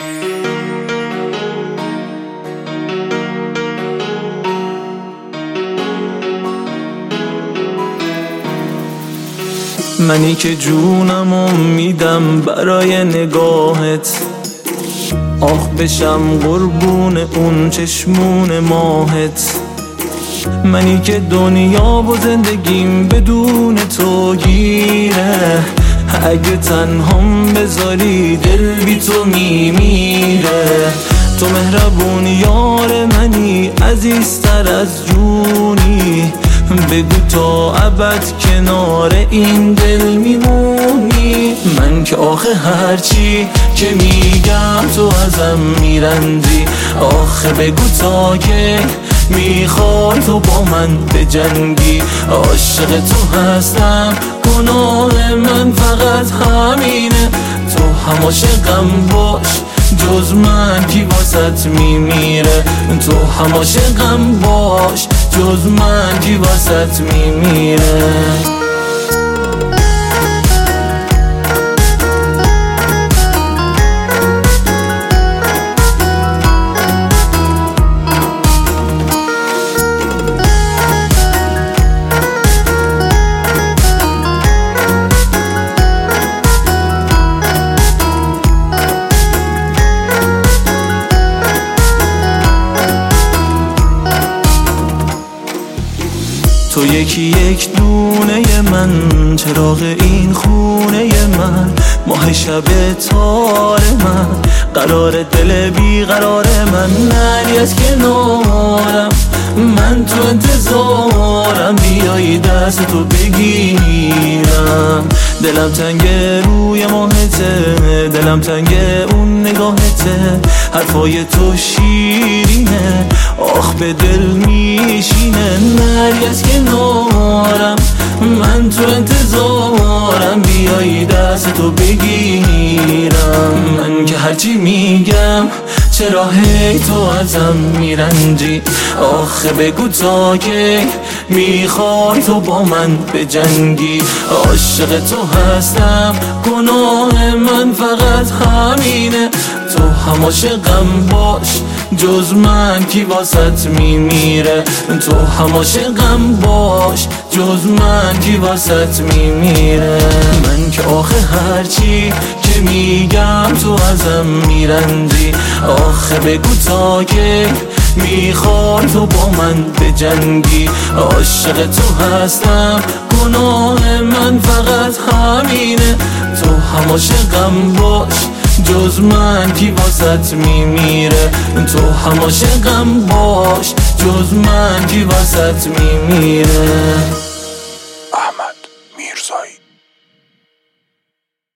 منی که جونمو میدم برای نگاهت، آخ بشم قربون اون چشمون ماهت. منی که دنیا و زندگیم بدون تو گیره، اگه تنهام بذاری دل بی تو میمیره. تو مهربون یار منی، عزیزتر از جونی، بگو تا ابد کنار این دل میمونی. من که آخه هرچی که میگم تو ازم میرنجی، آخه بگو تا که میخوای تو با من بجنگی. عاشق تو هستم، گناه من فقط همینه. تو هم عاشقم باش، جز من کی واسط میمیره. تو هم عاشقم باش، جز من کی واسط میمیره. تو یکی یک دونه من، چراغ این خونه من، ماه شب تار من، قرار دل بی قرار من. نری از کنارم، من تو انتظارم، بیایی دست تو بگیرم. دلم تنگ روی ماهته، دلم تنگ اون نگاهته. حرفای تو شیرینه، آخ به دل میشینه. نری از کنارم، من تو انتظارم، بیایی دست تو بگیرم. من که هرچی میگم چرا هی تو ازم میرنجی، آخه بگو تا که میخوای تو با من بجنگی. عاشق تو هستم، گناه من فقط همینه. تو هم عاشقم باش، جز من کی واسط میمیره. تو هم عاشقم باش، جز من کی واسط میمیره. من که آخه هرچی که میگم تو ازم میرنجی، آخه بگو تا که میخوای تو با من بجنگی. عاشق تو هستم، گناه من فقط همینه. تو هم عاشقم باش، جز من کی واسط میمیره. تو هم عاشقم باش، جز من کی واسط میمیره. احمد میرزایی.